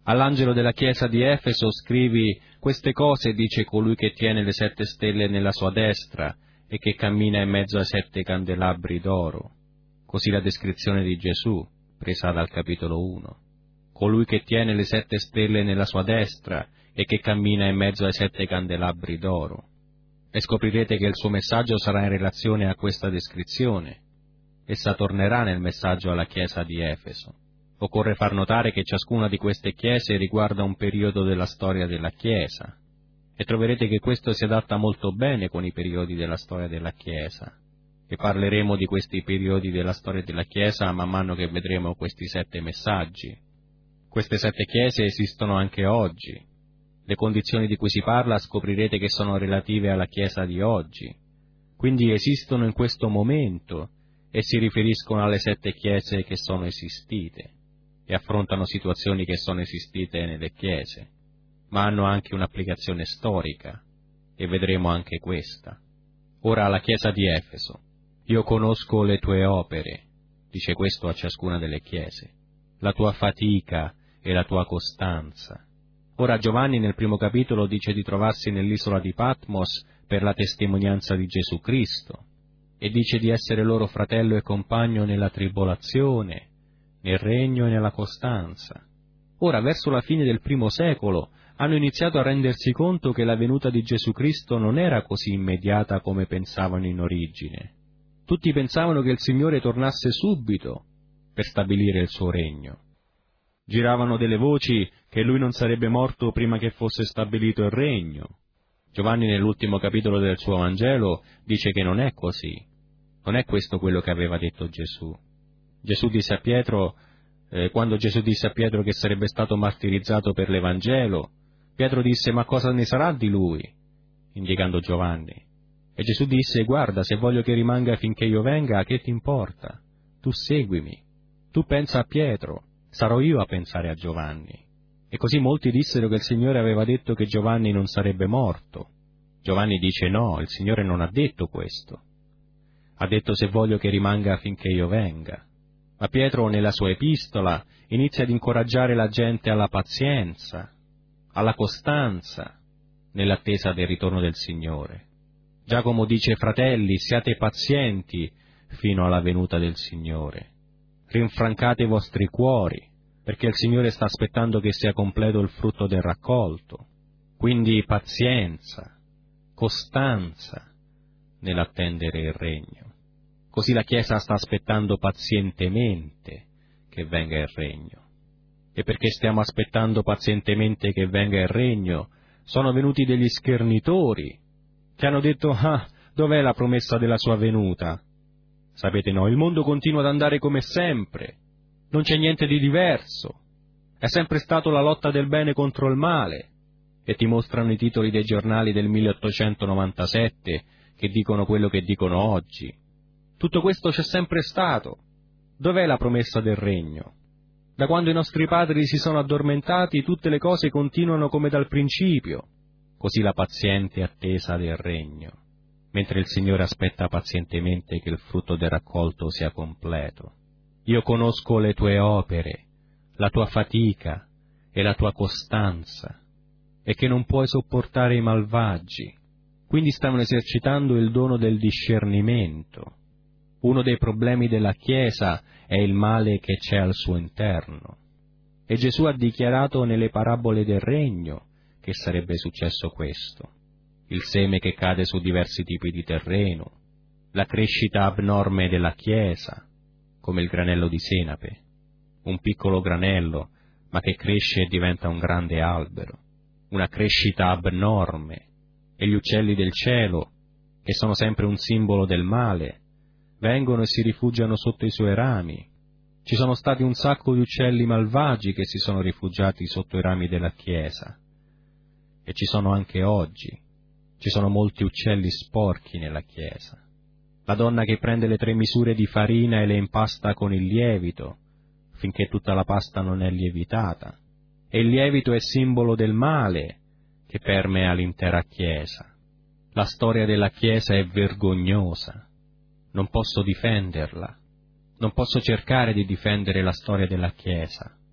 All'angelo della chiesa di Efeso scrivi: queste cose dice colui che tiene le 7 stelle nella sua destra e che cammina in mezzo ai 7 candelabri d'oro. Così la descrizione di Gesù, presa dal capitolo 1. Colui che tiene le 7 stelle nella sua destra e che cammina in mezzo ai 7 candelabri d'oro. E scoprirete che il suo messaggio sarà in relazione a questa descrizione. Essa tornerà nel messaggio alla chiesa di Efeso. Occorre far notare che ciascuna di queste chiese riguarda un periodo della storia della Chiesa, e troverete che questo si adatta molto bene con i periodi della storia della Chiesa, e parleremo di questi periodi della storia della Chiesa man mano che vedremo questi 7 messaggi. Queste 7 chiese esistono anche oggi. Le condizioni di cui si parla scoprirete che sono relative alla Chiesa di oggi, quindi esistono in questo momento e si riferiscono alle 7 chiese che sono esistite e affrontano situazioni che sono esistite nelle chiese, ma hanno anche un'applicazione storica, e vedremo anche questa. Ora alla chiesa di Efeso: io conosco le tue opere, dice questo a ciascuna delle chiese, la tua fatica e la tua costanza. Ora Giovanni nel primo capitolo dice di trovarsi nell'isola di Patmos per la testimonianza di Gesù Cristo, e dice di essere loro fratello e compagno nella tribolazione, nel regno e nella costanza. Ora, verso la fine del primo secolo, hanno iniziato a rendersi conto che la venuta di Gesù Cristo non era così immediata come pensavano in origine. Tutti pensavano che il Signore tornasse subito per stabilire il suo regno. Giravano delle voci che Lui non sarebbe morto prima che fosse stabilito il regno. Giovanni nell'ultimo capitolo del suo Vangelo dice che non è così. Non è questo quello che aveva detto Gesù. Gesù disse a Pietro, quando Gesù disse a Pietro che sarebbe stato martirizzato per l'Evangelo, Pietro disse: ma cosa ne sarà di lui? Indicando Giovanni. E Gesù disse: guarda, se voglio che rimanga finché io venga, che ti importa? Tu seguimi. Tu pensa a Pietro, sarò io a pensare a Giovanni. E così molti dissero che il Signore aveva detto che Giovanni non sarebbe morto. Giovanni dice: no, il Signore non ha detto questo. Ha detto: se voglio che rimanga finché io venga. Ma Pietro nella sua epistola inizia ad incoraggiare la gente alla pazienza, alla costanza, nell'attesa del ritorno del Signore. Giacomo dice: fratelli, siate pazienti fino alla venuta del Signore. Rinfrancate i vostri cuori, perché il Signore sta aspettando che sia completo il frutto del raccolto. Quindi pazienza, costanza nell'attendere il regno. Così la Chiesa sta aspettando pazientemente che venga il regno. E perché stiamo aspettando pazientemente che venga il regno, sono venuti degli schernitori che hanno detto: ah, dov'è la promessa della sua venuta? Sapete, no, il mondo continua ad andare come sempre, non c'è niente di diverso, è sempre stato la lotta del bene contro il male, e ti mostrano i titoli dei giornali del 1897 che dicono quello che dicono oggi. Tutto questo c'è sempre stato. Dov'è la promessa del regno? Da quando i nostri padri si sono addormentati, tutte le cose continuano come dal principio. Così la paziente attesa del regno, mentre il Signore aspetta pazientemente che il frutto del raccolto sia completo. Io conosco le tue opere, la tua fatica e la tua costanza, e che non puoi sopportare i malvagi. Quindi stavano esercitando il dono del discernimento. Uno dei problemi della Chiesa è il male che c'è al suo interno. E Gesù ha dichiarato nelle parabole del regno che sarebbe successo questo: il seme che cade su diversi tipi di terreno, la crescita abnorme della Chiesa, come il granello di senape, un piccolo granello, ma che cresce e diventa un grande albero, una crescita abnorme, e gli uccelli del cielo, che sono sempre un simbolo del male, vengono e si rifugiano sotto i suoi rami. Ci sono stati un sacco di uccelli malvagi che si sono rifugiati sotto i rami della Chiesa, e ci sono anche oggi. Ci sono molti uccelli sporchi nella Chiesa. La donna che prende le 3 misure di farina e le impasta con il lievito, finché tutta la pasta non è lievitata. E il lievito è simbolo del male che permea l'intera Chiesa. La storia della Chiesa è vergognosa. Non posso difenderla. Non posso cercare di difendere la storia della Chiesa.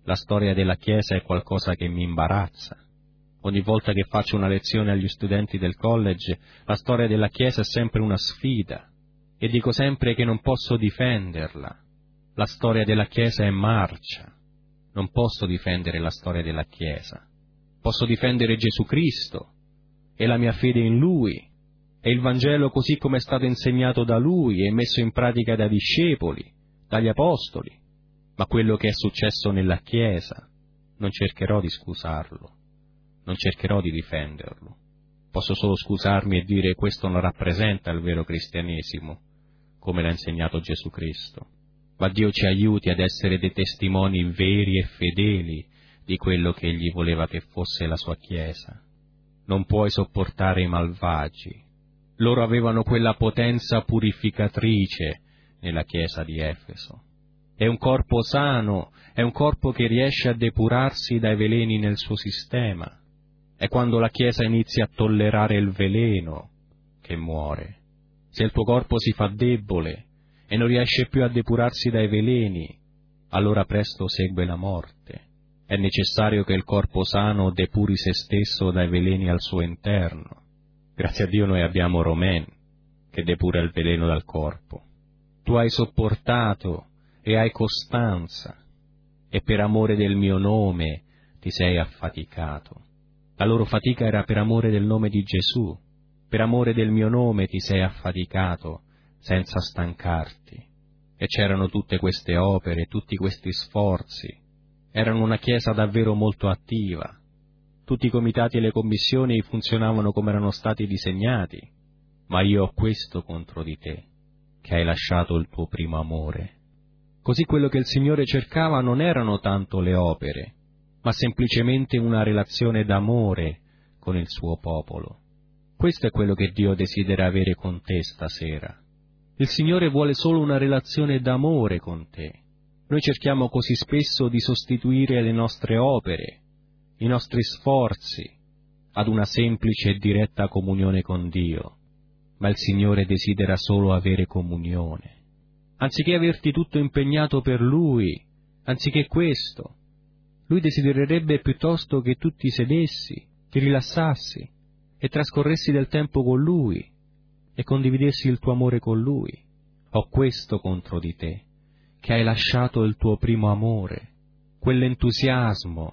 La storia della Chiesa è qualcosa che mi imbarazza. Ogni volta che faccio una lezione agli studenti del college, la storia della Chiesa è sempre una sfida, e dico sempre che non posso difenderla. La storia della Chiesa è marcia. Non posso difendere la storia della Chiesa. Posso difendere Gesù Cristo e la mia fede in Lui e il Vangelo così come è stato insegnato da Lui e messo in pratica dai discepoli, dagli apostoli. Ma quello che è successo nella Chiesa non cercherò di scusarlo, non cercherò di difenderlo. Posso solo scusarmi e dire questo non rappresenta il vero cristianesimo, come l'ha insegnato Gesù Cristo. Ma Dio ci aiuti ad essere dei testimoni veri e fedeli di quello che Egli voleva che fosse la sua Chiesa. Non puoi sopportare i malvagi. Loro avevano quella potenza purificatrice nella Chiesa di Efeso. È un corpo sano, è un corpo che riesce a depurarsi dai veleni nel suo sistema. È quando la Chiesa inizia a tollerare il veleno che muore. Se il tuo corpo si fa debole e non riesce più a depurarsi dai veleni, allora presto segue la morte. È necessario che il corpo sano depuri se stesso dai veleni al suo interno. Grazie a Dio noi abbiamo Romain, che depura il veleno dal corpo. Tu hai sopportato e hai costanza, e per amore del mio nome ti sei affaticato. La loro fatica era per amore del nome di Gesù. Per amore del mio nome ti sei affaticato senza stancarti. E c'erano tutte queste opere, tutti questi sforzi. Erano una Chiesa davvero molto attiva. Tutti i comitati e le commissioni funzionavano come erano stati disegnati. Ma io ho questo contro di te, che hai lasciato il tuo primo amore. Così quello che il Signore cercava non erano tanto le opere, ma semplicemente una relazione d'amore con il suo popolo. Questo è quello che Dio desidera avere con te stasera. Il Signore vuole solo una relazione d'amore con te. Noi cerchiamo così spesso di sostituire le nostre opere, i nostri sforzi, ad una semplice e diretta comunione con Dio, ma il Signore desidera solo avere comunione. Anziché averti tutto impegnato per Lui, anziché questo, Lui desidererebbe piuttosto che tu ti sedessi, ti rilassassi e trascorressi del tempo con Lui e condividessi il tuo amore con Lui. Ho questo contro di te, che hai lasciato il tuo primo amore, quell'entusiasmo,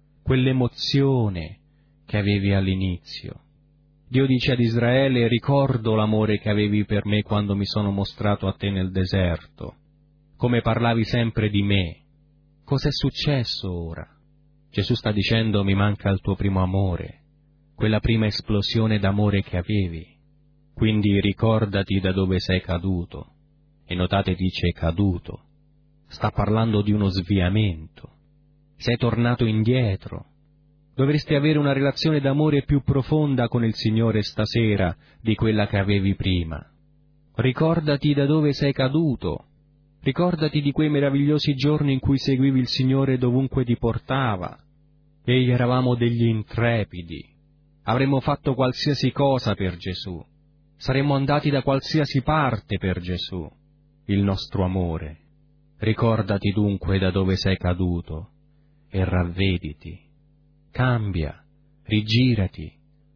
quell'emozione che avevi all'inizio. Dio dice ad Israele: ricordo l'amore che avevi per me quando mi sono mostrato a te nel deserto, come parlavi sempre di me. Cos'è successo ora? Gesù sta dicendo: mi manca il tuo primo amore, quella prima esplosione d'amore che avevi. Quindi ricordati da dove sei caduto. E notate, dice caduto. Sta parlando di uno sviamento. Sei tornato indietro. Dovresti avere una relazione d'amore più profonda con il Signore stasera di quella che avevi prima. Ricordati da dove sei caduto. Ricordati di quei meravigliosi giorni in cui seguivi il Signore dovunque ti portava. Egli eravamo degli intrepidi. Avremmo fatto qualsiasi cosa per Gesù. Saremmo andati da qualsiasi parte per Gesù, il nostro amore. Ricordati dunque da dove sei caduto e ravvediti. Cambia, rigirati,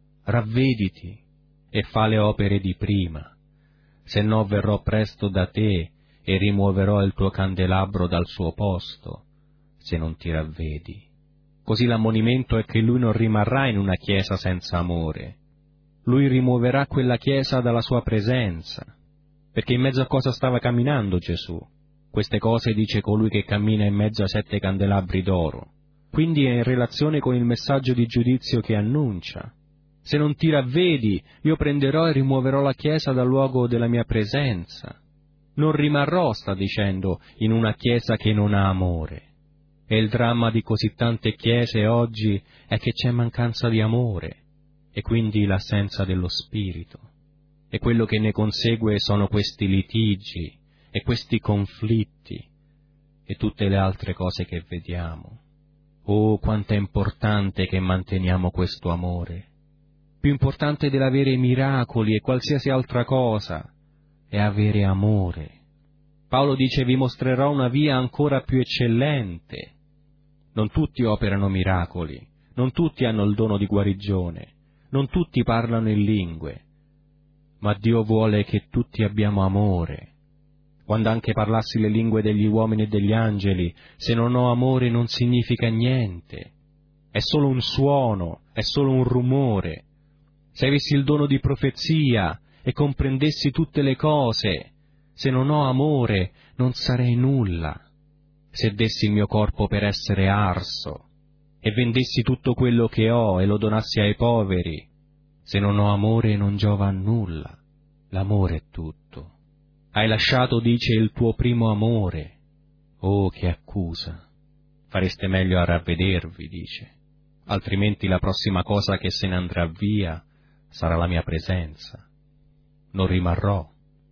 ravvediti e fa le opere di prima, se no verrò presto da te e rimuoverò il tuo candelabro dal suo posto, se non ti ravvedi. Così l'ammonimento è che Lui non rimarrà in una chiesa senza amore. Lui rimuoverà quella chiesa dalla sua presenza, perché in mezzo a cosa stava camminando Gesù? Queste cose dice colui che cammina in mezzo ai 7 candelabri d'oro. Quindi è in relazione con il messaggio di giudizio che annuncia. Se non ti ravvedi, io prenderò e rimuoverò la Chiesa dal luogo della mia presenza. Non rimarrò, sta dicendo, in una Chiesa che non ha amore. E il dramma di così tante Chiese oggi è che c'è mancanza di amore, e quindi l'assenza dello Spirito. E quello che ne consegue sono questi litigi, e questi conflitti, e tutte le altre cose che vediamo. Oh, quanto è importante che manteniamo questo amore. Più importante dell'avere miracoli e qualsiasi altra cosa è avere amore. Paolo dice: vi mostrerò una via ancora più eccellente. Non tutti operano miracoli, non tutti hanno il dono di guarigione, non tutti parlano in lingue, ma Dio vuole che tutti abbiamo amore. Quando anche parlassi le lingue degli uomini e degli angeli, se non ho amore non significa niente. È solo un suono, è solo un rumore. Se avessi il dono di profezia e comprendessi tutte le cose, se non ho amore non sarei nulla. Se dessi il mio corpo per essere arso e vendessi tutto quello che ho e lo donassi ai poveri, se non ho amore non giova a nulla. L'amore è tutto. Hai lasciato, dice, il tuo primo amore. Oh, che accusa! Fareste meglio a ravvedervi, dice, altrimenti la prossima cosa che se ne andrà via sarà la mia presenza. Non rimarrò.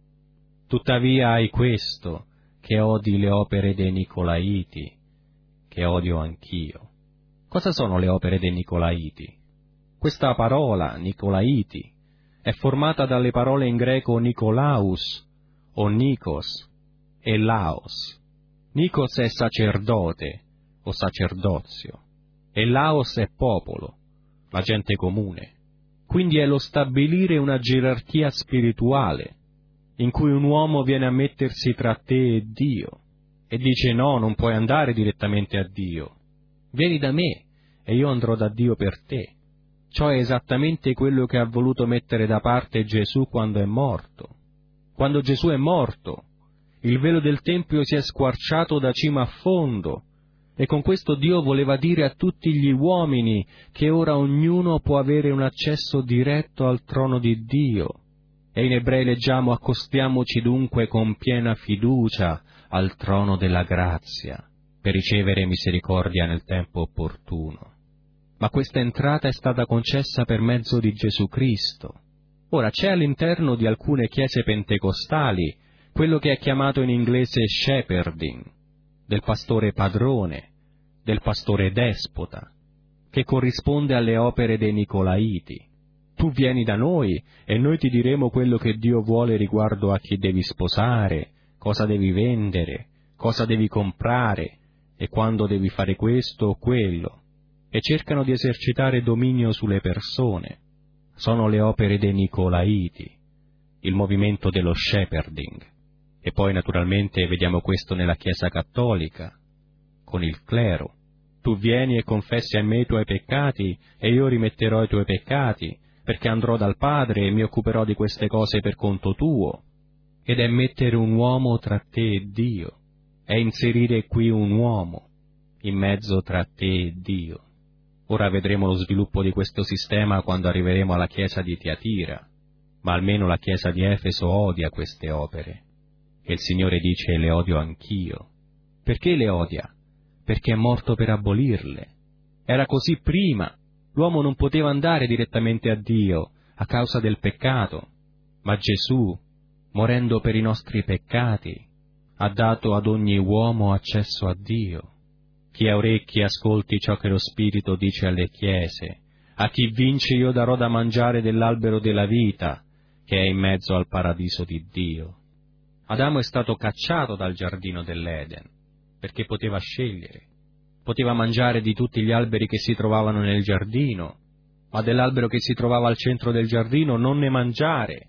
Tuttavia hai questo, che odi le opere dei Nicolaiti, che odio anch'io. Cosa sono le opere dei Nicolaiti? Questa parola, Nicolaiti, è formata dalle parole in greco Nicolaus, o Nikos, e Laos. Nikos è sacerdote, o sacerdozio, e Laos è popolo, la gente comune. Quindi è lo stabilire una gerarchia spirituale, in cui un uomo viene a mettersi tra te e Dio, e dice no, non puoi andare direttamente a Dio. Vieni da me, e io andrò da Dio per te. Ciò è esattamente quello che ha voluto mettere da parte Gesù quando è morto. Quando Gesù è morto, il velo del Tempio si è squarciato da cima a fondo, e con questo Dio voleva dire a tutti gli uomini che ora ognuno può avere un accesso diretto al trono di Dio. E in Ebrei leggiamo: accostiamoci dunque con piena fiducia al trono della grazia, per ricevere misericordia nel tempo opportuno. Ma questa entrata è stata concessa per mezzo di Gesù Cristo. Ora c'è all'interno di alcune chiese pentecostali quello che è chiamato in inglese shepherding, del pastore padrone, del pastore despota, che corrisponde alle opere dei Nicolaiti. Tu vieni da noi e noi ti diremo quello che Dio vuole riguardo a chi devi sposare, cosa devi vendere, cosa devi comprare e quando devi fare questo o quello, e cercano di esercitare dominio sulle persone. Sono le opere dei Nicolaiti, il movimento dello shepherding. E poi naturalmente vediamo questo nella Chiesa cattolica, con il clero. Tu vieni e confessi a me i tuoi peccati e io rimetterò i tuoi peccati, perché andrò dal Padre e mi occuperò di queste cose per conto tuo. Ed è mettere un uomo tra te e Dio, è inserire qui un uomo in mezzo tra te e Dio. Ora vedremo lo sviluppo di questo sistema quando arriveremo alla chiesa di Tiatira, ma almeno la chiesa di Efeso odia queste opere. E il Signore dice: le odio anch'io. Perché le odia? Perché è morto per abolirle. Era così prima. L'uomo non poteva andare direttamente a Dio a causa del peccato, ma Gesù, morendo per i nostri peccati, ha dato ad ogni uomo accesso a Dio. Chi ha orecchi ascolti ciò che lo Spirito dice alle chiese. A chi vince io darò da mangiare dell'albero della vita, che è in mezzo al paradiso di Dio. Adamo è stato cacciato dal giardino dell'Eden, perché poteva scegliere. Poteva mangiare di tutti gli alberi che si trovavano nel giardino, ma dell'albero che si trovava al centro del giardino non ne mangiare.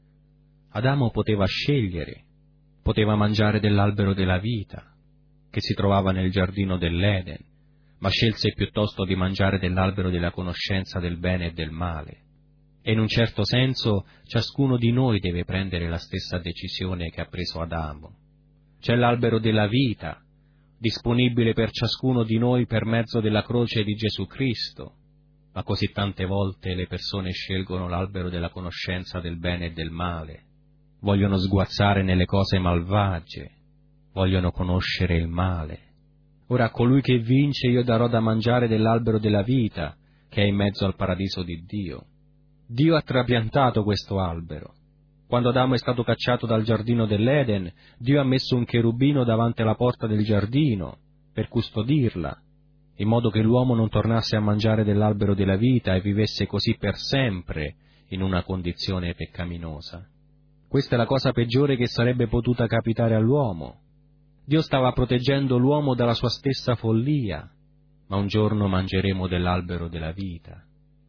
Adamo poteva scegliere, poteva mangiare dell'albero della vita, che si trovava nel giardino dell'Eden, ma scelse piuttosto di mangiare dell'albero della conoscenza del bene e del male. E in un certo senso ciascuno di noi deve prendere la stessa decisione che ha preso Adamo. C'è l'albero della vita, disponibile per ciascuno di noi per mezzo della croce di Gesù Cristo, ma così tante volte le persone scelgono l'albero della conoscenza del bene e del male, vogliono sguazzare nelle cose malvagie, vogliono conoscere il male. Ora a colui che vince io darò da mangiare dell'albero della vita, che è in mezzo al paradiso di Dio. Dio ha trapiantato questo albero. Quando Adamo è stato cacciato dal giardino dell'Eden, Dio ha messo un cherubino davanti alla porta del giardino per custodirla, in modo che l'uomo non tornasse a mangiare dell'albero della vita e vivesse così per sempre in una condizione peccaminosa. Questa è la cosa peggiore che sarebbe potuta capitare all'uomo. Dio stava proteggendo l'uomo dalla sua stessa follia. ma un giorno mangeremo dell'albero della vita.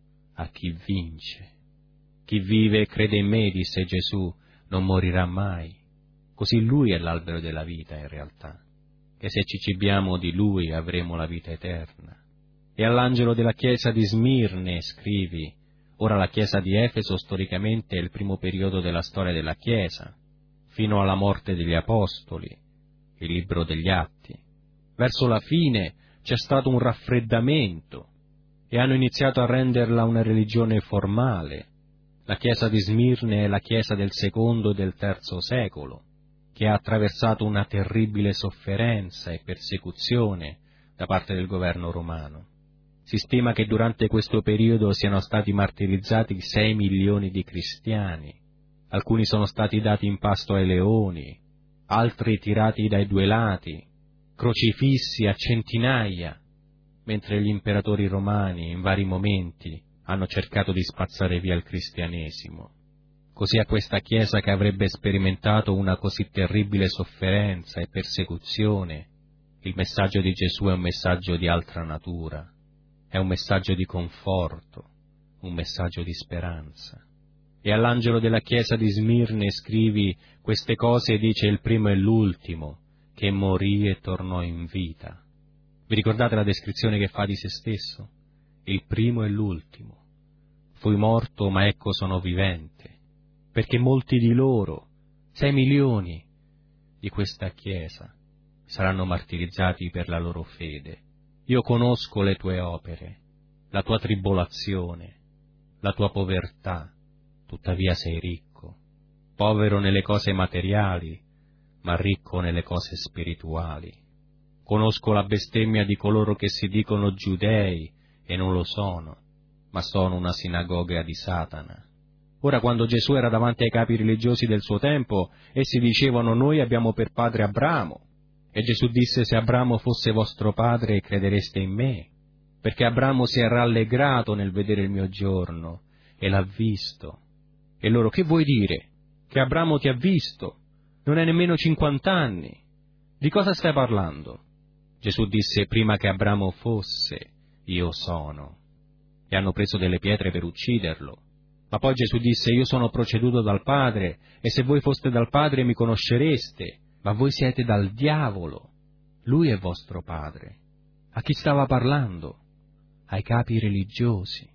A chi vince. Chi vive e crede in me, disse Gesù, non morirà mai. Così Lui è l'albero della vita in realtà, e se ci cibiamo di Lui avremo la vita eterna. E all'angelo della chiesa di Smirne scrivi: ora la chiesa di Efeso storicamente è il primo periodo della storia della chiesa, fino alla morte degli apostoli, il libro degli Atti. Verso la fine c'è stato un raffreddamento e hanno iniziato a renderla una religione formale. La chiesa di Smirne è la chiesa del secondo e del terzo secolo, che ha attraversato una terribile sofferenza e persecuzione da parte del governo romano. Si stima che durante questo periodo siano stati martirizzati 6 milioni di cristiani. Alcuni sono stati dati in pasto ai leoni, altri tirati dai 2 lati, crocifissi a centinaia, mentre gli imperatori romani in vari momenti hanno cercato di spazzare via il cristianesimo. Così a questa Chiesa che avrebbe sperimentato una così terribile sofferenza e persecuzione, il messaggio di Gesù è un messaggio di altra natura, è un messaggio di conforto, un messaggio di speranza. E all'angelo della Chiesa di Smirne scrivi queste cose, dice il primo e l'ultimo, che morì e tornò in vita. Vi ricordate la descrizione che fa di se stesso? Il primo e l'ultimo. Fui morto, ma ecco sono vivente, perché molti di loro, 6 milioni di questa Chiesa, saranno martirizzati per la loro fede. Io conosco le tue opere, la tua tribolazione, la tua povertà, tuttavia sei ricco, povero nelle cose materiali, ma ricco nelle cose spirituali. Conosco la bestemmia di coloro che si dicono giudei e non lo sono, ma sono una sinagoga di Satana. Ora, quando Gesù era davanti ai capi religiosi del suo tempo, essi dicevano: noi abbiamo per padre Abramo. E Gesù disse: se Abramo fosse vostro padre, credereste in me, perché Abramo si è rallegrato nel vedere il mio giorno e l'ha visto. E loro: che vuoi dire? Che Abramo ti ha visto? Non hai nemmeno 50 anni. Di cosa stai parlando? Gesù disse: prima che Abramo fosse, io sono. E hanno preso delle pietre per ucciderlo. Ma poi Gesù disse: io sono proceduto dal Padre, e se voi foste dal Padre mi conoscereste, ma voi siete dal diavolo. Lui è vostro padre. A chi stava parlando? Ai capi religiosi,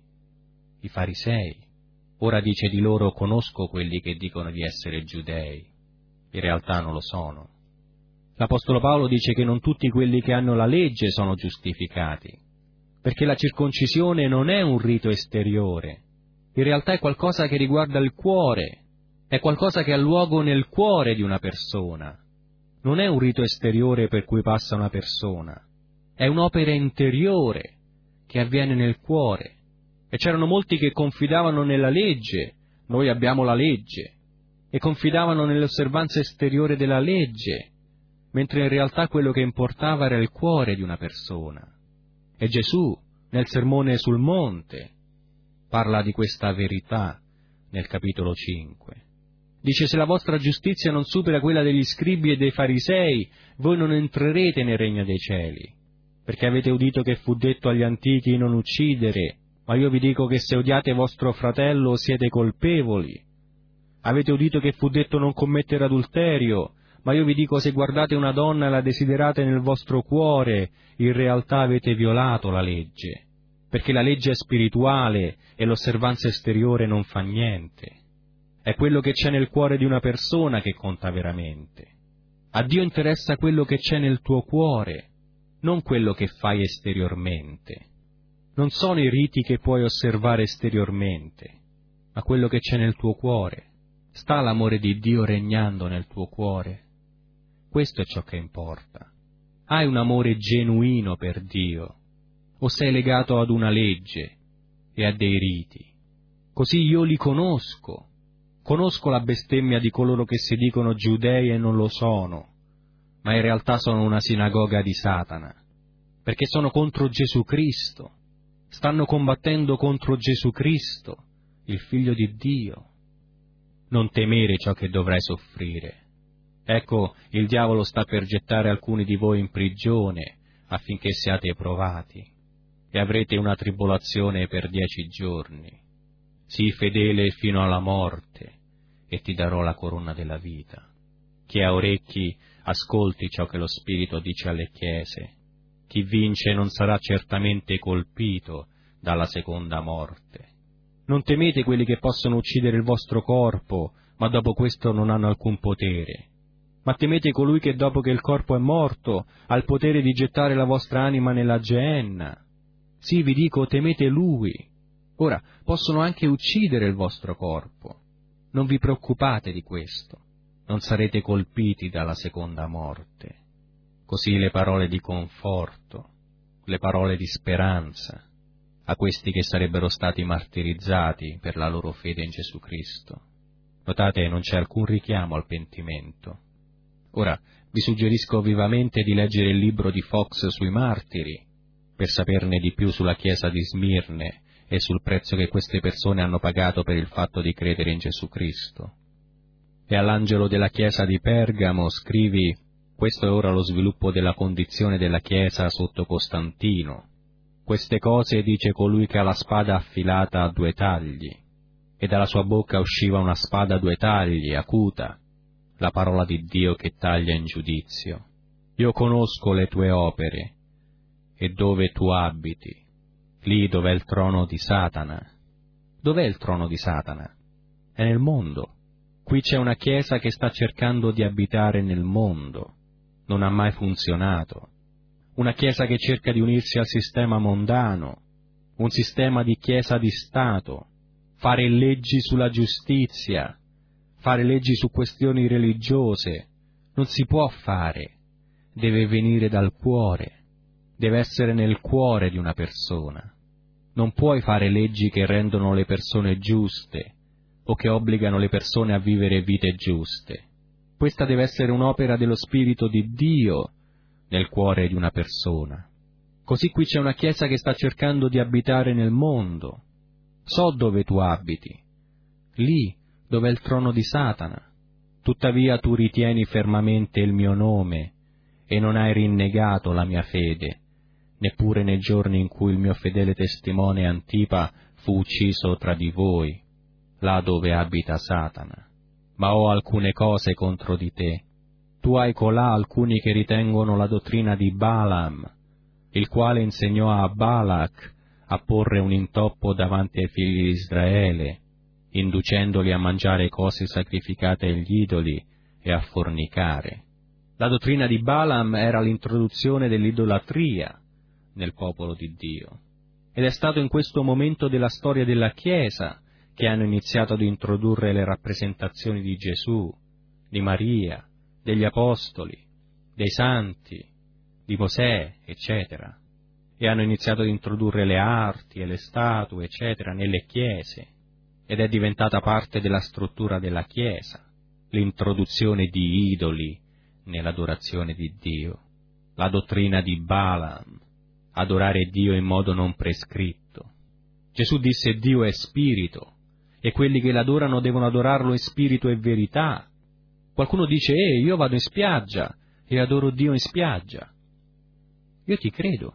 i farisei. Ora dice di loro: conosco quelli che dicono di essere giudei, in realtà non lo sono. L'Apostolo Paolo dice che non tutti quelli che hanno la legge sono giustificati, perché la circoncisione non è un rito esteriore, in realtà è qualcosa che riguarda il cuore, è qualcosa che ha luogo nel cuore di una persona. Non è un rito esteriore per cui passa una persona, è un'opera interiore che avviene nel cuore. E c'erano molti che confidavano nella legge, noi abbiamo la legge, e confidavano nell'osservanza esteriore della legge, mentre in realtà quello che importava era il cuore di una persona. E Gesù, nel Sermone sul Monte, parla di questa verità nel capitolo 5. Dice: se la vostra giustizia non supera quella degli scribi e dei farisei, voi non entrerete nel regno dei cieli, perché avete udito che fu detto agli antichi: non uccidere, ma io vi dico che se odiate vostro fratello siete colpevoli. Avete udito che fu detto: non commettere adulterio, ma io vi dico: se guardate una donna e la desiderate nel vostro cuore, in realtà avete violato la legge, perché la legge è spirituale e l'osservanza esteriore non fa niente. È quello che c'è nel cuore di una persona che conta veramente. A Dio interessa quello che c'è nel tuo cuore, non quello che fai esteriormente. Non sono i riti che puoi osservare esteriormente, ma quello che c'è nel tuo cuore. Sta l'amore di Dio regnando nel tuo cuore? Questo è ciò che importa. Hai un amore genuino per Dio, o sei legato ad una legge e a dei riti? Così io li conosco. Conosco la bestemmia di coloro che si dicono giudei e non lo sono, ma in realtà sono una sinagoga di Satana, perché sono contro Gesù Cristo, stanno combattendo contro Gesù Cristo, il Figlio di Dio. Non temere ciò che dovrai soffrire. Ecco, il diavolo sta per gettare alcuni di voi in prigione affinché siate provati. e avrete una tribolazione per 10 giorni. Sii fedele fino alla morte, e ti darò la corona della vita. Chi ha orecchi, ascolti ciò che lo Spirito dice alle chiese. Chi vince non sarà certamente colpito dalla seconda morte. Non temete quelli che possono uccidere il vostro corpo, ma dopo questo non hanno alcun potere. Ma temete colui che dopo che il corpo è morto ha il potere di gettare la vostra anima nella Geenna. Sì, vi dico, temete lui. Ora, possono anche uccidere il vostro corpo. Non vi preoccupate di questo. Non sarete colpiti dalla seconda morte. Così le parole di conforto, le parole di speranza a questi che sarebbero stati martirizzati per la loro fede in Gesù Cristo. Notate, non c'è alcun richiamo al pentimento. Ora, vi suggerisco vivamente di leggere il libro di Fox sui martiri, per saperne di più sulla chiesa di Smirne e sul prezzo che queste persone hanno pagato per il fatto di credere in Gesù Cristo. E all'angelo della chiesa di Pergamo scrivi: questo è ora lo sviluppo della condizione della chiesa sotto Costantino. Queste cose dice colui che ha la spada affilata a 2 tagli, e dalla sua bocca usciva una spada a 2 tagli, acuta, la parola di Dio che taglia in giudizio. Io conosco le tue opere, e dove tu abiti, lì dov'è il trono di Satana. Dov'è il trono di Satana? È nel mondo. Qui c'è una chiesa che sta cercando di abitare nel mondo. Non ha mai funzionato. Una chiesa che cerca di unirsi al sistema mondano, un sistema di chiesa di Stato, fare leggi sulla giustizia, fare leggi su questioni religiose. Non si può fare. Deve venire dal cuore. Deve essere nel cuore di una persona. Non puoi fare leggi che rendono le persone giuste o che obbligano le persone a vivere vite giuste. Questa deve essere un'opera dello Spirito di Dio nel cuore di una persona. Così qui c'è una chiesa che sta cercando di abitare nel mondo. So dove tu abiti, lì dove è il trono di Satana. Tuttavia tu ritieni fermamente il mio nome e non hai rinnegato la mia fede, neppure nei giorni in cui il mio fedele testimone Antipa fu ucciso tra di voi, là dove abita Satana. Ma ho alcune cose contro di te. Tu hai colà alcuni che ritengono la dottrina di Balaam, il quale insegnò a Balak a porre un intoppo davanti ai figli di Israele, inducendoli a mangiare cose sacrificate agli idoli e a fornicare. La dottrina di Balaam era l'introduzione dell'idolatria nel popolo di Dio. Ed è stato in questo momento della storia della Chiesa che hanno iniziato ad introdurre le rappresentazioni di Gesù, di Maria, degli Apostoli, dei Santi, di Mosè, eccetera. E hanno iniziato ad introdurre le arti e le statue, eccetera, nelle chiese. Ed è diventata parte della struttura della Chiesa, l'introduzione di idoli nell'adorazione di Dio. La dottrina di Balaam, adorare Dio in modo non prescritto. Gesù disse: Dio è spirito, e quelli che l'adorano devono adorarlo in spirito e verità. Qualcuno dice: io vado in spiaggia e adoro Dio in spiaggia. Io ti credo,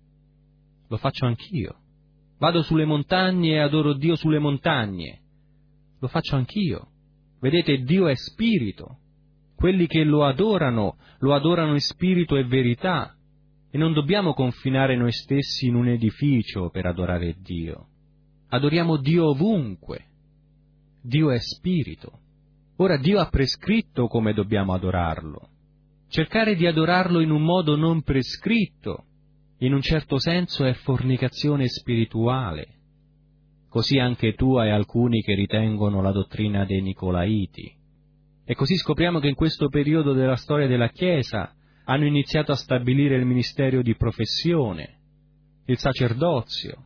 lo faccio anch'io. Vado sulle montagne e adoro Dio sulle montagne, lo faccio anch'io. Vedete, Dio è spirito. Quelli che lo adorano in spirito e verità, e non dobbiamo confinare noi stessi in un edificio per adorare Dio. Adoriamo Dio ovunque. Dio è spirito. Ora Dio ha prescritto come dobbiamo adorarlo. Cercare di adorarlo in un modo non prescritto, in un certo senso, è fornicazione spirituale. Così anche tu hai alcuni che ritengono la dottrina dei Nicolaiti. E così scopriamo che in questo periodo della storia della Chiesa hanno iniziato a stabilire il ministero di professione, il sacerdozio,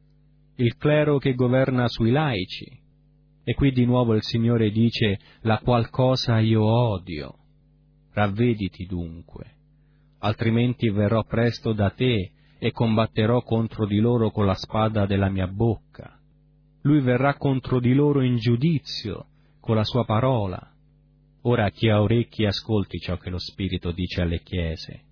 il clero che governa sui laici. E qui di nuovo il Signore dice: la qual cosa io odio. Ravvediti dunque, altrimenti verrò presto da te e combatterò contro di loro con la spada della mia bocca. Lui verrà contro di loro in giudizio con la sua parola. Ora chi ha orecchi ascolti ciò che lo Spirito dice alle chiese.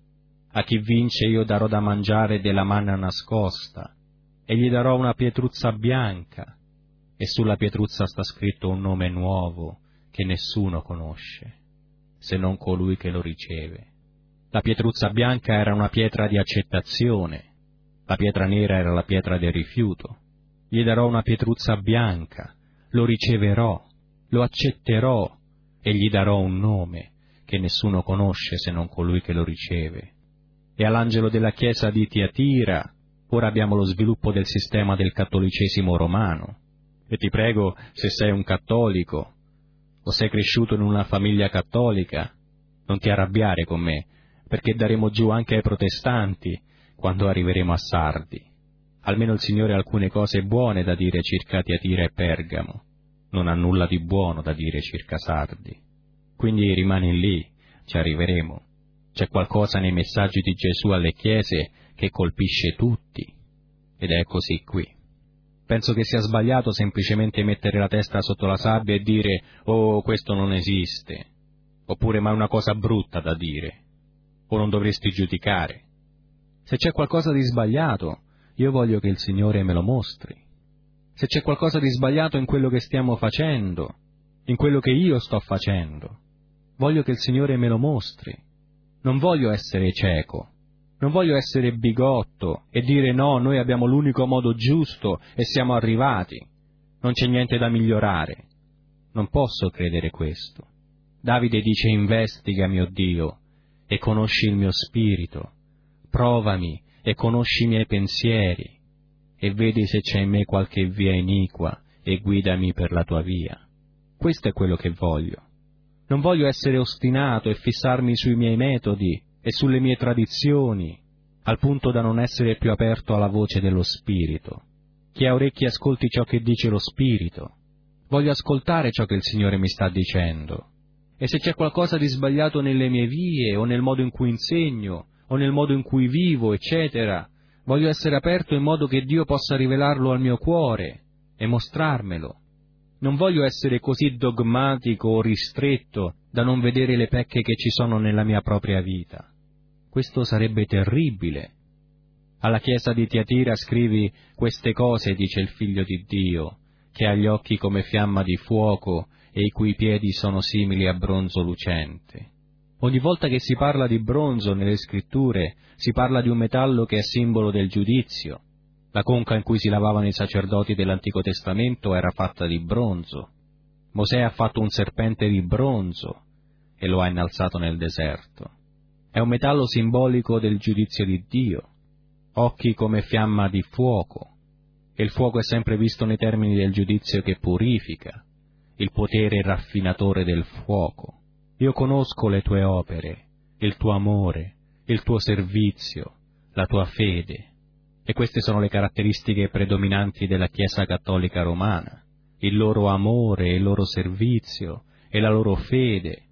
A chi vince io darò da mangiare della manna nascosta, e gli darò una pietruzza bianca, e sulla pietruzza sta scritto un nome nuovo che nessuno conosce, se non colui che lo riceve. La pietruzza bianca era una pietra di accettazione, la pietra nera era la pietra del rifiuto. Gli darò una pietruzza bianca, lo riceverò, lo accetterò, e gli darò un nome che nessuno conosce se non colui che lo riceve. E all'angelo della chiesa di Tiatira, ora abbiamo lo sviluppo del sistema del cattolicesimo romano, e ti prego, se sei un cattolico, o sei cresciuto in una famiglia cattolica, non ti arrabbiare con me, perché daremo giù anche ai protestanti quando arriveremo a Sardi. Almeno il Signore ha alcune cose buone da dire circa Tiatira e Pergamo, non ha nulla di buono da dire circa Sardi. Quindi rimani lì, ci arriveremo. C'è qualcosa nei messaggi di Gesù alle chiese che colpisce tutti, ed è così qui. Penso che sia sbagliato semplicemente mettere la testa sotto la sabbia e dire «Oh, questo non esiste», oppure «Ma è una cosa brutta da dire», o «Non dovresti giudicare». Se c'è qualcosa di sbagliato, io voglio che il Signore me lo mostri. Se c'è qualcosa di sbagliato in quello che stiamo facendo, in quello che io sto facendo, voglio che il Signore me lo mostri. Non voglio essere cieco, non voglio essere bigotto e dire no, noi abbiamo l'unico modo giusto e siamo arrivati, non c'è niente da migliorare. Non posso credere questo. Davide dice investigami, o Dio, e conosci il mio spirito, provami e conosci i miei pensieri, e vedi se c'è in me qualche via iniqua e guidami per la tua via. Questo è quello che voglio. Non voglio essere ostinato e fissarmi sui miei metodi e sulle mie tradizioni, al punto da non essere più aperto alla voce dello Spirito. Chi ha orecchi ascolti ciò che dice lo Spirito. Voglio ascoltare ciò che il Signore mi sta dicendo. E se c'è qualcosa di sbagliato nelle mie vie, o nel modo in cui insegno, o nel modo in cui vivo, eccetera, voglio essere aperto in modo che Dio possa rivelarlo al mio cuore e mostrarmelo. Non voglio essere così dogmatico o ristretto da non vedere le pecche che ci sono nella mia propria vita. Questo sarebbe terribile. Alla chiesa di Tiatira scrivi: queste cose dice il Figlio di Dio, che ha gli occhi come fiamma di fuoco e i cui piedi sono simili a bronzo lucente. Ogni volta che si parla di bronzo nelle scritture, si parla di un metallo che è simbolo del giudizio. La conca in cui si lavavano i sacerdoti dell'Antico Testamento era fatta di bronzo. Mosè ha fatto un serpente di bronzo e lo ha innalzato nel deserto. È un metallo simbolico del giudizio di Dio. Occhi come fiamma di fuoco. E il fuoco è sempre visto nei termini del giudizio che purifica, il potere raffinatore del fuoco. Io conosco le tue opere, il tuo amore, il tuo servizio, la tua fede. E queste sono le caratteristiche predominanti della Chiesa cattolica romana, il loro amore, il loro servizio e la loro fede,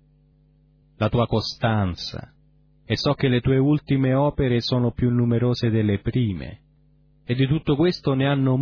la tua costanza. E so che le tue ultime opere sono più numerose delle prime, e di tutto questo ne hanno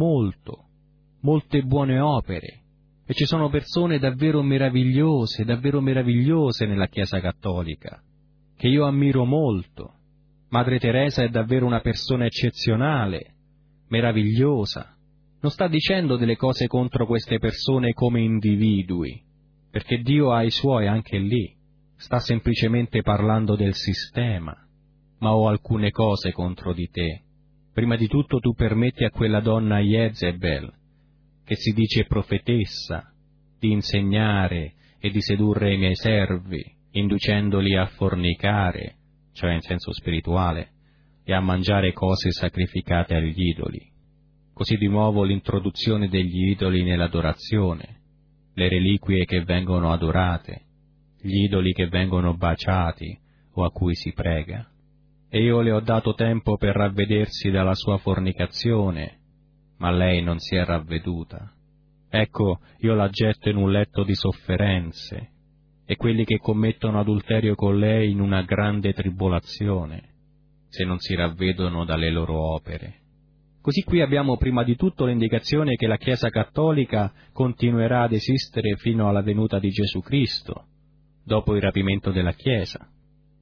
molte buone opere, e ci sono persone davvero meravigliose nella Chiesa cattolica, che io ammiro molto. Madre Teresa è davvero una persona eccezionale, meravigliosa. Non sta dicendo delle cose contro queste persone come individui, perché Dio ha i suoi anche lì. Sta semplicemente parlando del sistema. Ma ho alcune cose contro di te. Prima di tutto tu permetti a quella donna Jezebel, che si dice profetessa, di insegnare e di sedurre i miei servi, inducendoli a fornicare, cioè in senso spirituale, e a mangiare cose sacrificate agli idoli. Così di nuovo l'introduzione degli idoli nell'adorazione, le reliquie che vengono adorate, gli idoli che vengono baciati o a cui si prega. E io le ho dato tempo per ravvedersi dalla sua fornicazione, ma lei non si è ravveduta. Ecco, io la getto in un letto di sofferenze, e quelli che commettono adulterio con lei in una grande tribolazione, se non si ravvedono dalle loro opere. Così qui abbiamo prima di tutto l'indicazione che la Chiesa cattolica continuerà ad esistere fino alla venuta di Gesù Cristo, dopo il rapimento della Chiesa.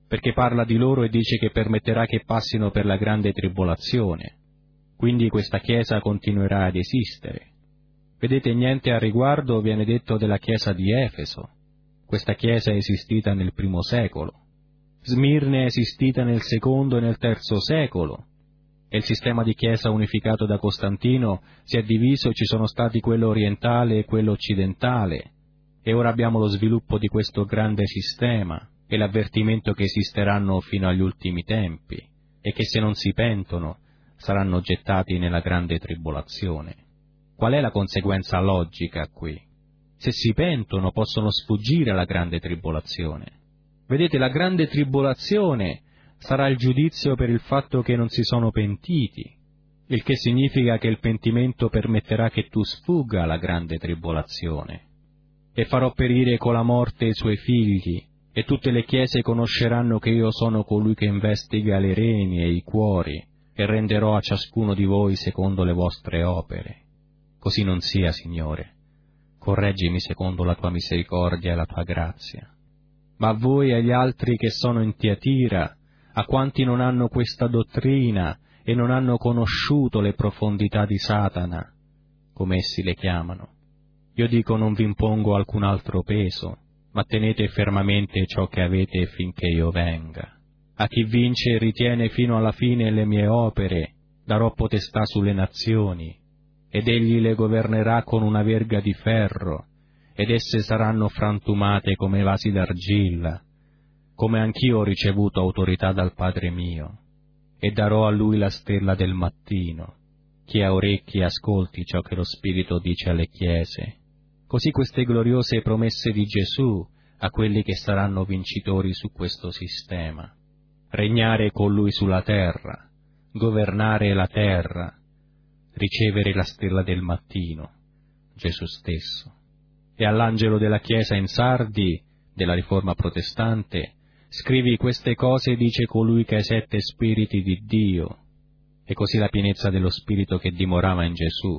perché parla di loro e dice che permetterà che passino per la grande tribolazione. Quindi questa Chiesa continuerà ad esistere. Vedete, niente a riguardo viene detto della Chiesa di Efeso. Questa Chiesa è esistita nel I secolo. Smirne è esistita nel II e nel III secolo. E il sistema di Chiesa unificato da Costantino si è diviso, ci sono stati quello orientale e quello occidentale. E ora abbiamo lo sviluppo di questo grande sistema e l'avvertimento che esisteranno fino agli ultimi tempi e che se non si pentono saranno gettati nella grande tribolazione. Qual è la conseguenza logica qui? Se si pentono possono sfuggire alla grande tribolazione. Vedete, la grande tribolazione sarà il giudizio per il fatto che non si sono pentiti, il che significa che il pentimento permetterà che tu sfugga alla grande tribolazione. E farò perire con la morte i suoi figli, e tutte le chiese conosceranno che io sono colui che investiga le reni e i cuori, e renderò a ciascuno di voi secondo le vostre opere. Così non sia, Signore. Correggimi secondo la tua misericordia e la tua grazia. Ma a voi e agli altri che sono in Tiatira, a quanti non hanno questa dottrina e non hanno conosciuto le profondità di Satana, come essi le chiamano, io dico non vi impongo alcun altro peso, ma tenete fermamente ciò che avete finché io venga. A chi vince e ritiene fino alla fine le mie opere, darò potestà sulle nazioni, ed egli le governerà con una verga di ferro, ed esse saranno frantumate come vasi d'argilla, come anch'io ho ricevuto autorità dal Padre mio, e darò a lui la stella del mattino. Chi ha orecchi ascolti ciò che lo Spirito dice alle chiese. Così queste gloriose promesse di Gesù a quelli che saranno vincitori su questo sistema. Regnare con lui sulla terra, governare la terra, ricevere la stella del mattino, Gesù stesso. E all'angelo della Chiesa in Sardi, della Riforma protestante, scrivi queste cose, dice colui che ha 7 spiriti di Dio, e così la pienezza dello Spirito che dimorava in Gesù,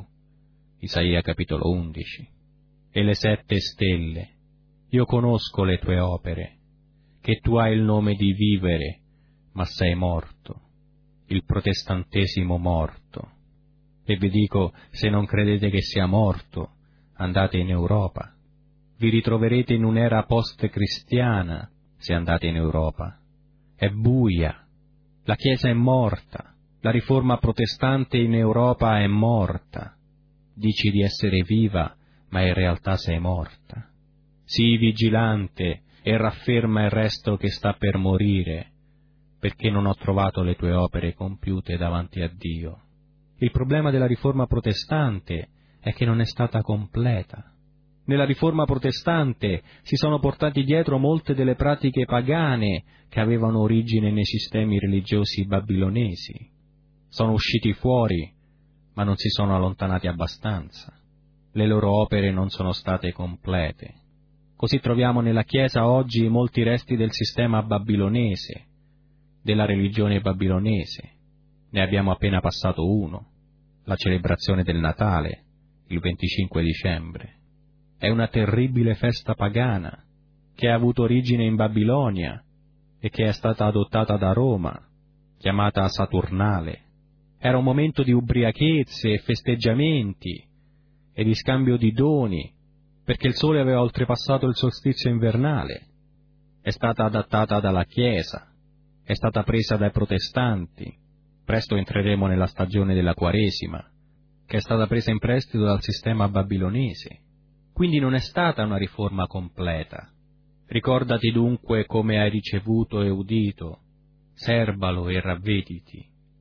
Isaia capitolo 11. E le 7 stelle, io conosco le tue opere, che tu hai il nome di vivere, ma sei morto, il protestantesimo morto. E vi dico, se non credete che sia morto, andate in Europa. Vi ritroverete in un'era post-cristiana se andate in Europa. È buia, la Chiesa è morta, la riforma protestante in Europa è morta. Dici di essere viva, ma in realtà sei morta. Sii vigilante e rafferma il resto che sta per morire, perché non ho trovato le tue opere compiute davanti a Dio. Il problema della riforma protestante è che non è stata completa. Nella riforma protestante si sono portati dietro molte delle pratiche pagane che avevano origine nei sistemi religiosi babilonesi. Sono usciti fuori, ma non si sono allontanati abbastanza. Le loro opere non sono state complete. Così troviamo nella Chiesa oggi molti resti del sistema babilonese, della religione babilonese. Ne abbiamo appena passato uno, la celebrazione del Natale, il 25 dicembre. È una terribile festa pagana che ha avuto origine in Babilonia e che è stata adottata da Roma, chiamata Saturnale. Era un momento di ubriachezze e festeggiamenti e di scambio di doni, perché il sole aveva oltrepassato il solstizio invernale. È stata adattata dalla Chiesa, è stata presa dai protestanti. Presto entreremo nella stagione della Quaresima, che è stata presa in prestito dal sistema babilonese. Quindi non è stata una riforma completa. Ricordati dunque come hai ricevuto e udito, serbalo e ravvediti.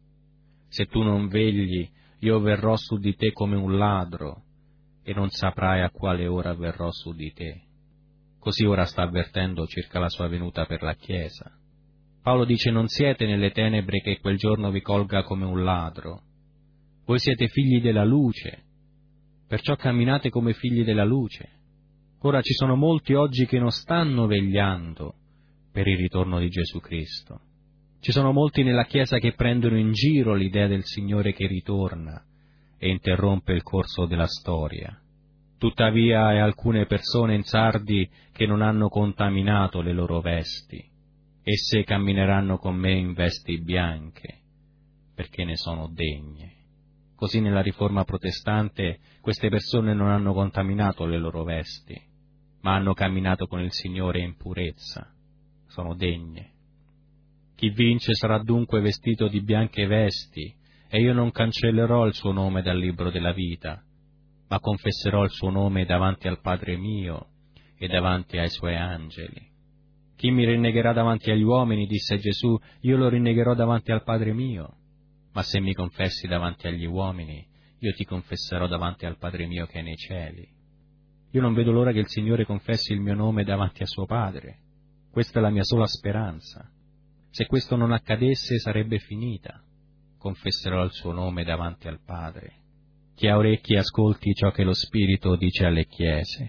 Se tu non vegli, io verrò su di te come un ladro, e non saprai a quale ora verrò su di te. Così ora sta avvertendo circa la sua venuta per la Chiesa. Paolo dice: non siete nelle tenebre che quel giorno vi colga come un ladro. Voi siete figli della luce, perciò camminate come figli della luce. Ora ci sono molti oggi che non stanno vegliando per il ritorno di Gesù Cristo. Ci sono molti nella Chiesa che prendono in giro l'idea del Signore che ritorna e interrompe il corso della storia. Tuttavia, alcune persone in Sardi che non hanno contaminato le loro vesti. esse cammineranno con me in vesti bianche, perché ne sono degne. Così nella Riforma protestante queste persone non hanno contaminato le loro vesti, ma hanno camminato con il Signore in purezza, sono degne. Chi vince sarà dunque vestito di bianche vesti, e io non cancellerò il suo nome dal libro della vita, ma confesserò il suo nome davanti al Padre mio e davanti ai suoi angeli. Chi mi rinnegherà davanti agli uomini, disse Gesù, io lo rinnegherò davanti al Padre mio, ma se mi confessi davanti agli uomini, io ti confesserò davanti al Padre mio che è nei cieli. Io non vedo l'ora che il Signore confessi il mio nome davanti a suo Padre. Questa è la mia sola speranza. Se questo non accadesse sarebbe finita. Confesserò il suo nome davanti al Padre. Chi ha orecchi ascolti ciò che lo Spirito dice alle chiese.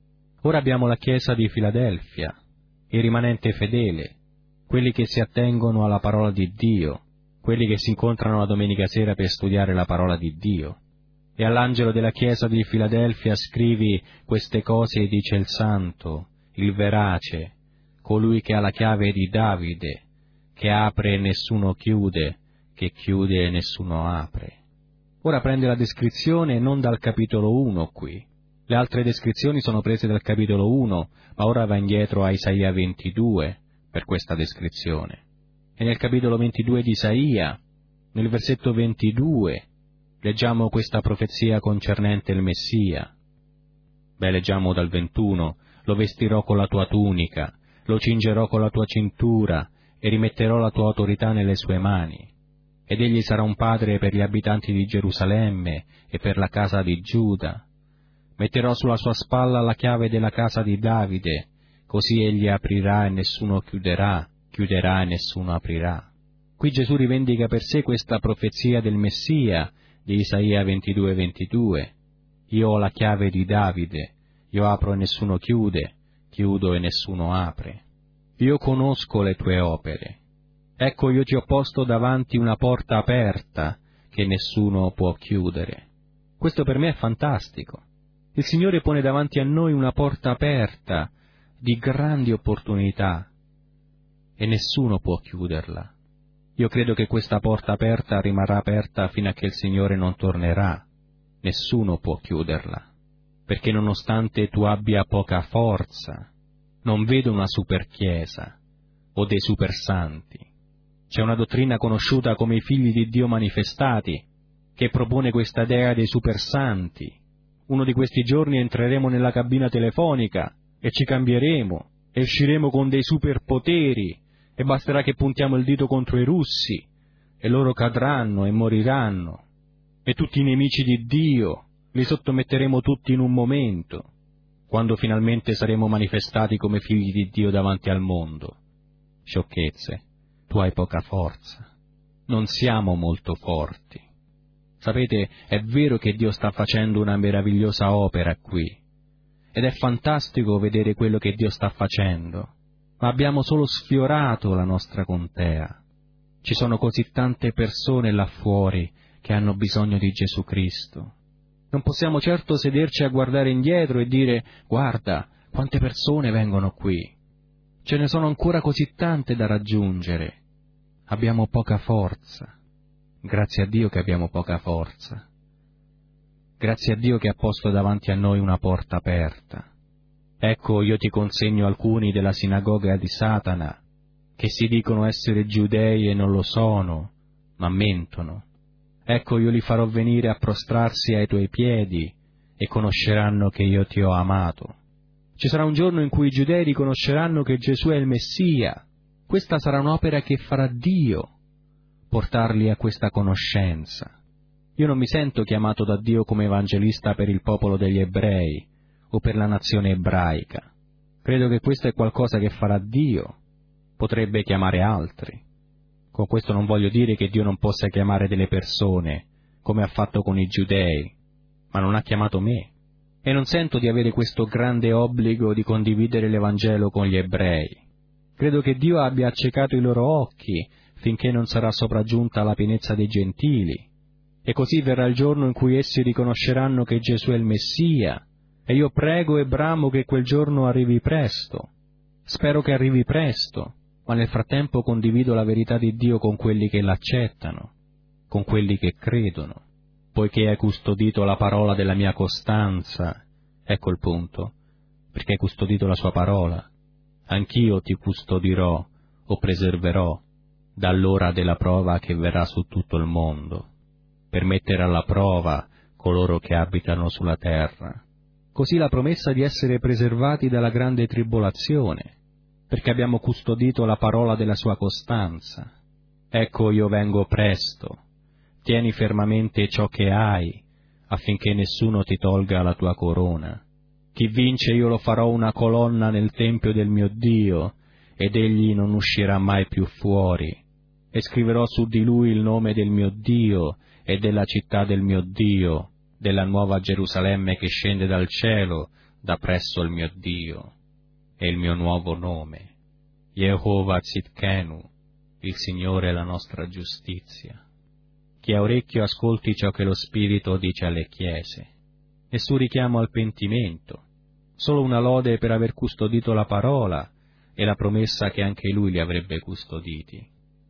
Ora abbiamo la Chiesa di Filadelfia, il rimanente fedele, quelli che si attengono alla parola di Dio, quelli che si incontrano la domenica sera per studiare la parola di Dio. E all'angelo della Chiesa di Filadelfia scrivi queste cose, dice il Santo, il verace, colui che ha la chiave di Davide, che apre e nessuno chiude, che chiude e nessuno apre. Ora prende la descrizione non dal capitolo 1 qui. Le altre descrizioni sono prese dal capitolo 1, ma ora va indietro a Isaia 22 per questa descrizione. E nel capitolo 22 di Isaia, nel versetto 22, leggiamo questa profezia concernente il Messia. Leggiamo dal 21, lo vestirò con la tua tunica, lo cingerò con la tua cintura e rimetterò la tua autorità nelle sue mani. Ed egli sarà un padre per gli abitanti di Gerusalemme e per la casa di Giuda. Metterò sulla sua spalla la chiave della casa di Davide, così egli aprirà e nessuno chiuderà, chiuderà e nessuno aprirà. Qui Gesù rivendica per sé questa profezia del Messia di Isaia 22:22. Io ho la chiave di Davide, io apro e nessuno chiude, chiudo e nessuno apre. Io conosco le tue opere. Ecco, io ti ho posto davanti una porta aperta che nessuno può chiudere. Questo per me è fantastico. Il Signore pone davanti a noi una porta aperta di grandi opportunità e nessuno può chiuderla. Io credo che questa porta aperta rimarrà aperta fino a che il Signore non tornerà. Nessuno può chiuderla, perché nonostante tu abbia poca forza, non vedo una superchiesa o dei supersanti. C'è una dottrina conosciuta come i figli di Dio manifestati, che propone questa idea dei supersanti. Uno di questi giorni entreremo nella cabina telefonica e ci cambieremo e usciremo con dei superpoteri e basterà che puntiamo il dito contro i russi e loro cadranno e moriranno e tutti i nemici di Dio li sottometteremo tutti in un momento, quando finalmente saremo manifestati come figli di Dio davanti al mondo. Sciocchezze, tu hai poca forza, non siamo molto forti. Sapete, è vero che Dio sta facendo una meravigliosa opera qui, ed è fantastico vedere quello che Dio sta facendo, ma abbiamo solo sfiorato la nostra contea. Ci sono così tante persone là fuori che hanno bisogno di Gesù Cristo. Non possiamo certo sederci a guardare indietro e dire, guarda, quante persone vengono qui. Ce ne sono ancora così tante da raggiungere. Abbiamo poca forza. Grazie a Dio che abbiamo poca forza. Grazie a Dio che ha posto davanti a noi una porta aperta. Ecco, io ti consegno alcuni della sinagoga di Satana, che si dicono essere giudei e non lo sono, ma mentono. Ecco, io li farò venire a prostrarsi ai tuoi piedi e conosceranno che io ti ho amato. Ci sarà un giorno in cui i giudei riconosceranno che Gesù è il Messia. Questa sarà un'opera che farà Dio, portarli a questa conoscenza. Io non mi sento chiamato da Dio come evangelista per il popolo degli ebrei o per la nazione ebraica. Credo che questo è qualcosa che farà Dio. Potrebbe chiamare altri. Con questo non voglio dire che Dio non possa chiamare delle persone, come ha fatto con i giudei, ma non ha chiamato me. E non sento di avere questo grande obbligo di condividere l'Evangelo con gli ebrei. Credo che Dio abbia accecato i loro occhi finché non sarà sopraggiunta la pienezza dei gentili. E così verrà il giorno in cui essi riconosceranno che Gesù è il Messia. E io prego e bramo che quel giorno arrivi presto. Spero che arrivi presto, ma nel frattempo condivido la verità di Dio con quelli che l'accettano, con quelli che credono, poiché hai custodito la parola della mia costanza. Ecco il punto, perché hai custodito la sua parola. Anch'io ti custodirò o preserverò dall'ora della prova che verrà su tutto il mondo, per mettere alla prova coloro che abitano sulla terra. Così la promessa di essere preservati dalla grande tribolazione, perché abbiamo custodito la parola della sua costanza. Ecco, io vengo presto, tieni fermamente ciò che hai, affinché nessuno ti tolga la tua corona. Chi vince io lo farò una colonna nel tempio del mio Dio, ed egli non uscirà mai più fuori. E scriverò su di lui il nome del mio Dio e della città del mio Dio, della nuova Gerusalemme che scende dal cielo da presso il mio Dio, e il mio nuovo nome, Yehovah Tzidkenu, il Signore è la nostra giustizia. Chi ha orecchio ascolti ciò che lo Spirito dice alle chiese. Nessun richiamo al pentimento, solo una lode per aver custodito la parola e la promessa che anche lui li avrebbe custoditi.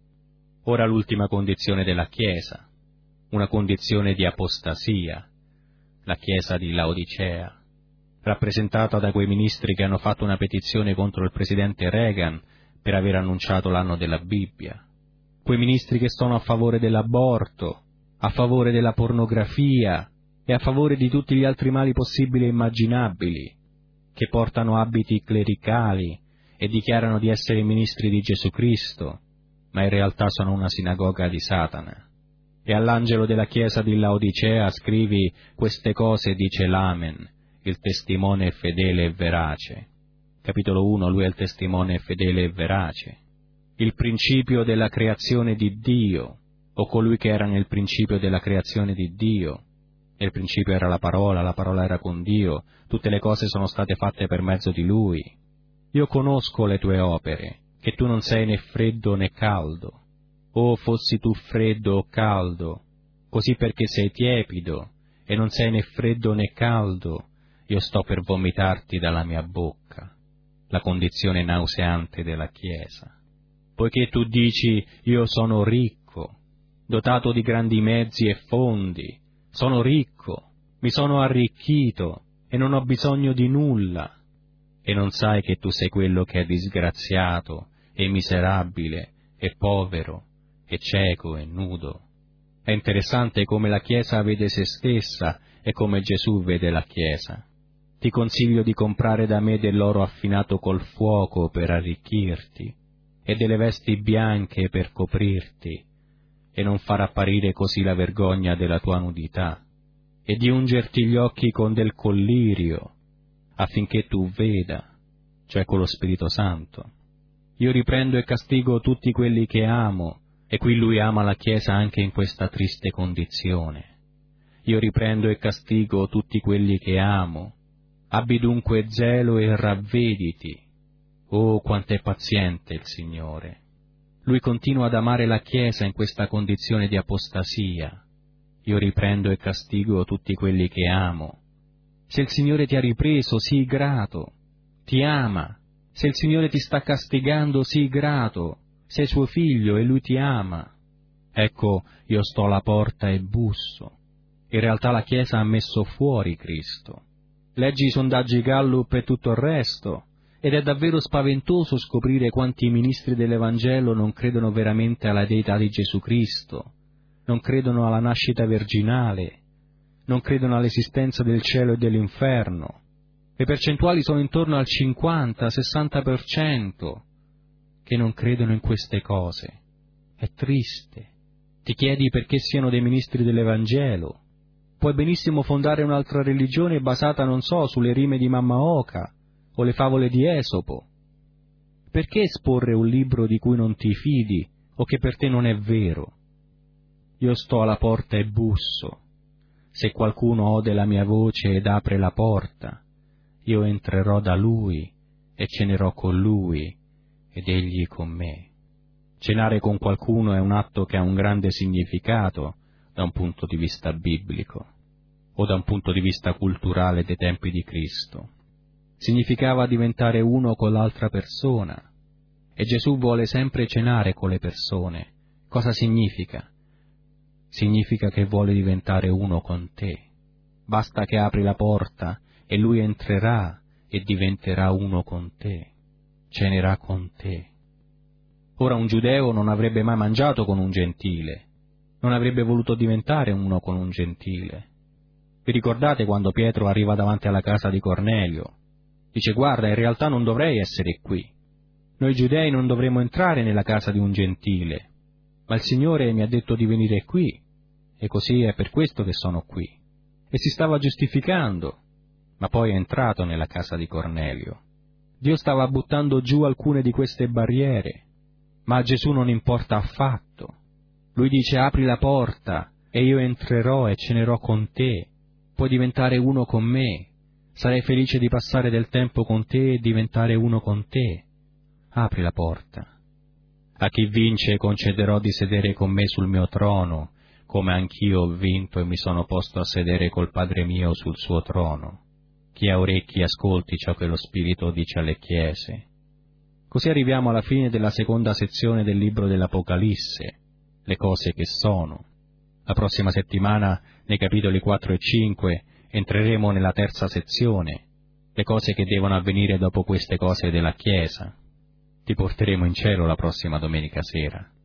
Ora l'ultima condizione della Chiesa, una condizione di apostasia, la Chiesa di Laodicea, rappresentata da quei ministri che hanno fatto una petizione contro il presidente Reagan per aver annunciato l'anno della Bibbia, quei ministri che sono a favore dell'aborto, a favore della pornografia e a favore di tutti gli altri mali possibili e immaginabili, che portano abiti clericali e dichiarano di essere ministri di Gesù Cristo, ma in realtà sono una sinagoga di Satana. E all'angelo della chiesa di Laodicea scrivi: queste cose dice l'Amen, il testimone fedele e verace. Capitolo 1, lui è il testimone fedele e verace. Il principio della creazione di Dio, o colui che era nel principio della creazione di Dio. Nel principio era la parola era con Dio, tutte le cose sono state fatte per mezzo di Lui. Io conosco le tue opere, che tu non sei né freddo né caldo. Oh, fossi tu freddo o caldo, così perché sei tiepido e non sei né freddo né caldo, io sto per vomitarti dalla mia bocca. La condizione nauseante della Chiesa. Poiché tu dici: io sono ricco, dotato di grandi mezzi e fondi, sono ricco, mi sono arricchito e non ho bisogno di nulla, e non sai che tu sei quello che è disgraziato e miserabile e povero e cieco e nudo. È interessante come la Chiesa vede se stessa e come Gesù vede la Chiesa. Ti consiglio di comprare da me dell'oro affinato col fuoco per arricchirti e delle vesti bianche per coprirti e non far apparire così la vergogna della tua nudità, e di ungerti gli occhi con del collirio affinché tu veda, cioè con lo Spirito Santo. Io riprendo e castigo tutti quelli che amo, e qui lui ama la Chiesa anche in questa triste condizione. Io riprendo e castigo tutti quelli che amo. Abbi dunque zelo e ravvediti. Oh, quanto è paziente il Signore! Lui continua ad amare la Chiesa in questa condizione di apostasia. Io riprendo e castigo tutti quelli che amo. Se il Signore ti ha ripreso, sii grato. Ti ama. Se il Signore ti sta castigando, sii grato. Sei suo figlio e Lui ti ama. Ecco, io sto alla porta e busso. In realtà la Chiesa ha messo fuori Cristo. Leggi i sondaggi Gallup e tutto il resto, ed è davvero spaventoso scoprire quanti ministri dell'Evangelo non credono veramente alla deità di Gesù Cristo, non credono alla nascita virginale, non credono all'esistenza del cielo e dell'inferno. Le percentuali sono intorno al 50-60% che non credono in queste cose. È triste. Ti chiedi perché siano dei ministri dell'Evangelo. Puoi benissimo fondare un'altra religione basata, non so, sulle rime di Mamma Oca o le favole di Esopo. Perché esporre un libro di cui non ti fidi o che per te non è vero? Io sto alla porta e busso. Se qualcuno ode la mia voce ed apre la porta, io entrerò da lui e cenerò con lui ed egli con me. Cenare con qualcuno è un atto che ha un grande significato da un punto di vista biblico o da un punto di vista culturale dei tempi di Cristo. Significava diventare uno con l'altra persona E Gesù vuole sempre cenare con le persone. Cosa significa? Significa che vuole diventare uno con te. Basta che apri la porta e Lui entrerà e diventerà uno con te, cenerà con te. Ora un giudeo non avrebbe mai mangiato con un gentile, non avrebbe voluto diventare uno con un gentile. Vi ricordate quando Pietro arriva davanti alla casa di Cornelio? Dice: guarda, in realtà non dovrei essere qui. Noi giudei non dovremmo entrare nella casa di un gentile, ma il Signore mi ha detto di venire qui, e così è per questo che sono qui. E si stava giustificando, ma poi è entrato nella casa di Cornelio. Dio stava buttando giù alcune di queste barriere, ma a Gesù non importa affatto. Lui dice: apri la porta e io entrerò e cenerò con te, puoi diventare uno con me, sarei felice di passare del tempo con te e diventare uno con te. Apri la porta. A chi vince concederò di sedere con me sul mio trono, come anch'io ho vinto e mi sono posto a sedere col Padre mio sul suo trono. Chi ha orecchi ascolti ciò che lo Spirito dice alle chiese. Così arriviamo alla fine della seconda sezione del libro dell'Apocalisse, le cose che sono. La prossima settimana, nei capitoli 4 e 5, entreremo nella terza sezione, le cose che devono avvenire dopo queste cose della Chiesa. Ti porteremo in cielo la prossima domenica sera.